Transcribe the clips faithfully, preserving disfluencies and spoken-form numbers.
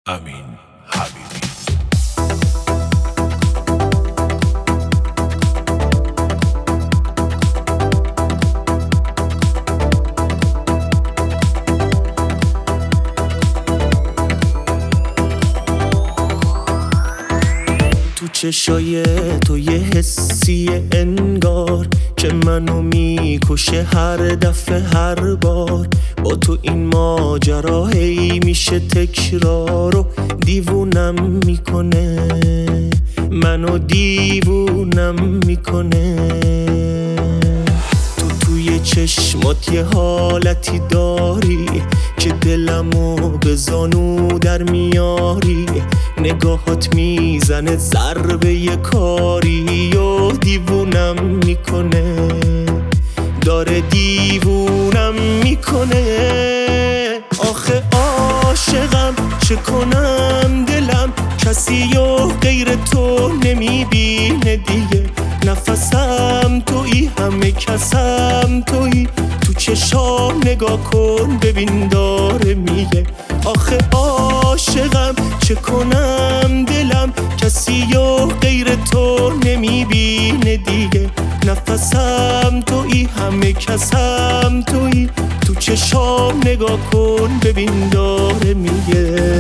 امین حبیبی. تو چشای تو یه حسی انگار که منو میکشه هر دفعه هر بار. با تو این ماجرا هی میشه تکرار و دیوونم میکنه، منو دیوونم میکنه. تو توی چشمات یه حالتی داری که دلمو به زانو در میاری. نگاهات میزنه ضربه یه کاری و دیوونم میکنه، داره دیوونم میکنه. آخه عاشقم چه کنم، دلم کسی و غیر تو نمیبینه دیگه. نفسم تویی، همه کسم تویی. تو چشام نگاه کن ببین داره میگه. آخه عاشقم چه کنم، دلم کسی و غیر تو نمیبینه دیگه. نفسم تویی، همه کسم تویی. تو چشام نگاه کن ببین داره میگه.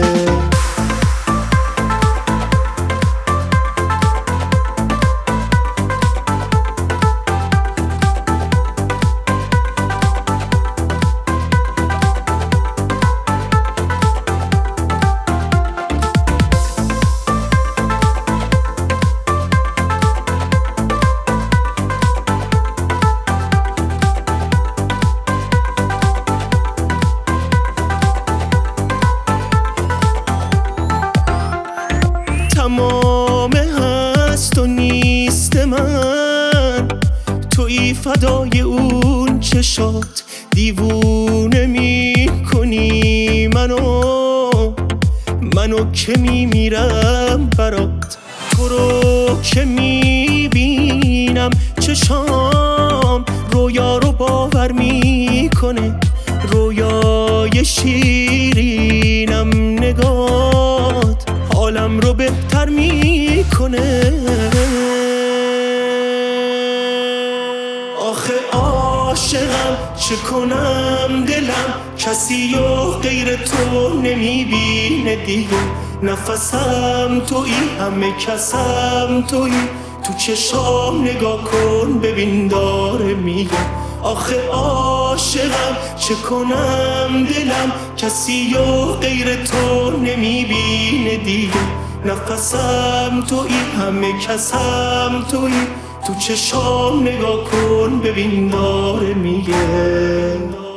تمام هست و نیست من، تویی فدای اون چشات. دیوونه میکنی منو، منو که میمیرم برات. تو رو که میبینم چشام رویا رو باور میکنه. رویای شیرینم نگات حالم رو بهتر میکنه. آخه عاشقم چه کنم، دلم کسی و غیر تو نمیبینه دیگه. نفسم تویی، همه کسم تویی. تو چشام نگاه کن ببین داره میگه. آخه عاشقم چه کنم، دلم کسی و غیر تو نمیبینه دیگه. نفسم تویی، همه کسم تویی. تو چشام نگاه کن ببین داره میگه.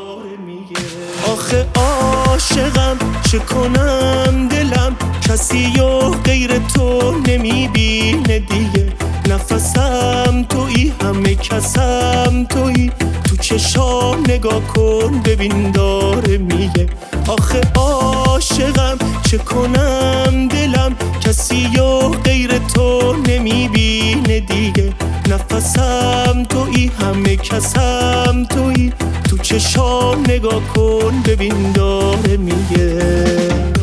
آخه عاشقم چه کنم، دلم کسی و غیر تو نمیبینه دیگه. نفسم تویی، همه کسم تویی. تو چشام نگاه کن ببین داره میگه. آخه عاشقم چه کنم، دلم کسی و غیر تو نمیبینه دیگه. نفسم تویی، همه کسم تویی. تو چشام نگاه کن ببین داره میگه.